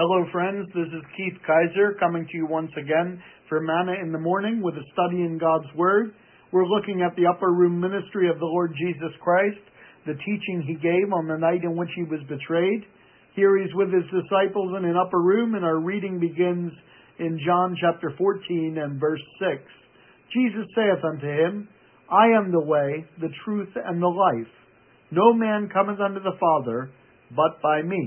Hello friends, this is Keith Kaiser coming to you once again for Manna in the Morning with a study in God's Word. We're looking at the upper room ministry of the Lord Jesus Christ, the teaching He gave on the night in which He was betrayed. Here He's with His disciples in an upper room, and our reading begins in John chapter 14 and verse 6. Jesus saith unto him, I am the way, the truth, and the life. No man cometh unto the Father but by me.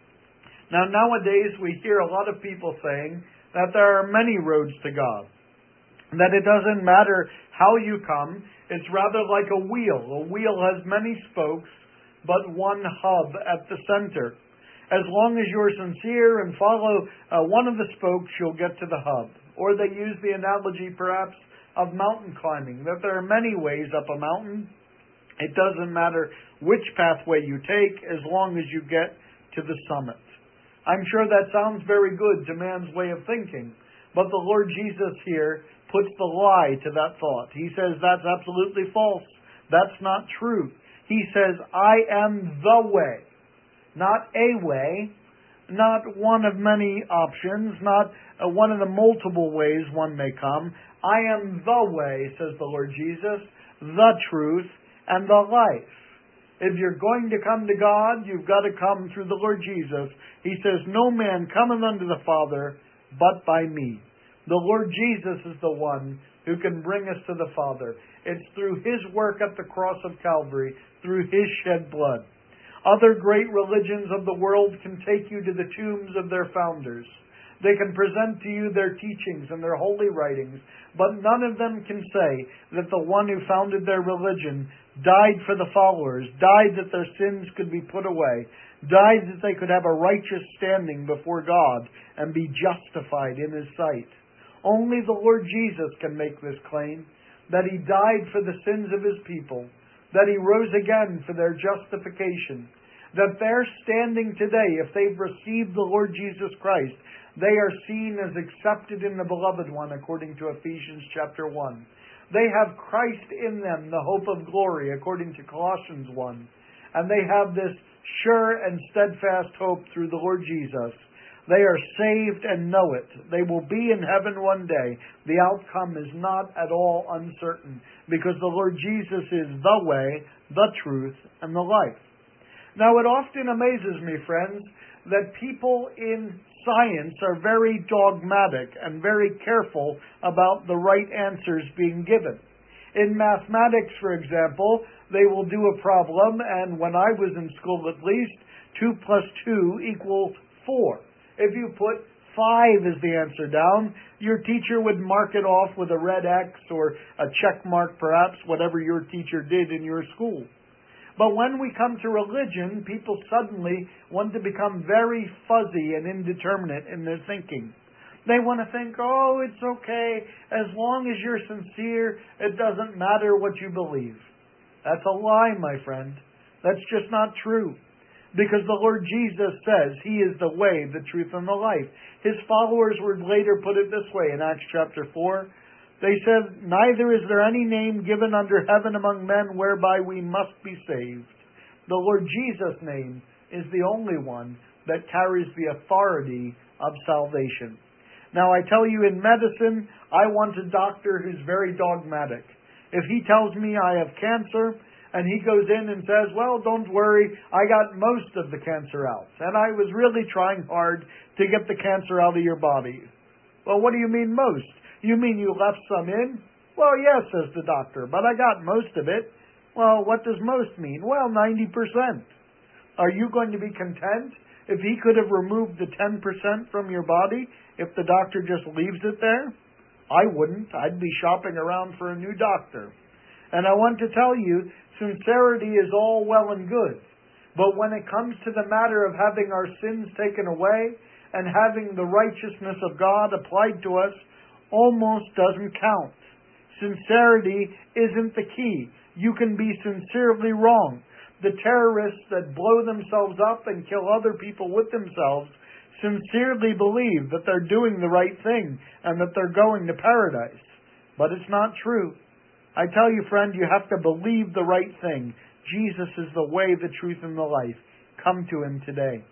Now, nowadays, we hear a lot of people saying that there are many roads to God, that it doesn't matter how you come, it's rather like a wheel. A wheel has many spokes, but one hub at the center. As long as you're sincere and follow one of the spokes, you'll get to the hub. Or they use the analogy, perhaps, of mountain climbing, that there are many ways up a mountain. It doesn't matter which pathway you take, as long as you get to the summit. I'm sure that sounds very good to man's way of thinking, but the Lord Jesus here puts the lie to that thought. He says that's absolutely false. That's not true. He says, I am the way, not a way, not one of many options, not one of the multiple ways one may come. I am the way, says the Lord Jesus, the truth, and the life. If you're going to come to God, you've got to come through the Lord Jesus. He says, no man cometh unto the Father but by me. The Lord Jesus is the one who can bring us to the Father. It's through His work at the cross of Calvary, through His shed blood. Other great religions of the world can take you to the tombs of their founders. They can present to you their teachings and their holy writings, but none of them can say that the one who founded their religion died for the followers, died that their sins could be put away, died that they could have a righteous standing before God and be justified in His sight. Only the Lord Jesus can make this claim, that He died for the sins of His people, that He rose again for their justification, that they're standing today, if they've received the Lord Jesus Christ, they are seen as accepted in the Beloved One, according to Ephesians chapter 1. They have Christ in them, the hope of glory, according to Colossians 1. And they have this sure and steadfast hope through the Lord Jesus. They are saved and know it. They will be in heaven one day. The outcome is not at all uncertain, because the Lord Jesus is the way, the truth, and the life. Now, it often amazes me, friends, that people in science are very dogmatic and very careful about the right answers being given. In mathematics, for example, they will do a problem, and when I was in school at least, 2 plus 2 equals 4. If you put 5 as the answer down, your teacher would mark it off with a red X or a check mark, perhaps, whatever your teacher did in your school. But when we come to religion, people suddenly want to become very fuzzy and indeterminate in their thinking. They want to think, oh, it's okay, as long as you're sincere, it doesn't matter what you believe. That's a lie, my friend. That's just not true. Because the Lord Jesus says He is the way, the truth, and the life. His followers would later put it this way in Acts chapter 4. They said, neither is there any name given under heaven among men whereby we must be saved. The Lord Jesus' name is the only one that carries the authority of salvation. Now, I tell you, in medicine, I want a doctor who's very dogmatic. If he tells me I have cancer, and he goes in and says, well, don't worry, I got most of the cancer out, and I was really trying hard to get the cancer out of your body. Well, what do you mean most? You mean you left some in? Well, yes, says the doctor, but I got most of it. Well, what does most mean? Well, 90%. Are you going to be content if he could have removed the 10% from your body if the doctor just leaves it there? I wouldn't. I'd be shopping around for a new doctor. And I want to tell you, sincerity is all well and good. But when it comes to the matter of having our sins taken away and having the righteousness of God applied to us, almost doesn't count. Sincerity isn't the key. You can be sincerely wrong. The terrorists that blow themselves up and kill other people with themselves sincerely believe that they're doing the right thing and that they're going to paradise. But it's not true. I tell you, friend, you have to believe the right thing. Jesus is the way, the truth, and the life. Come to Him today.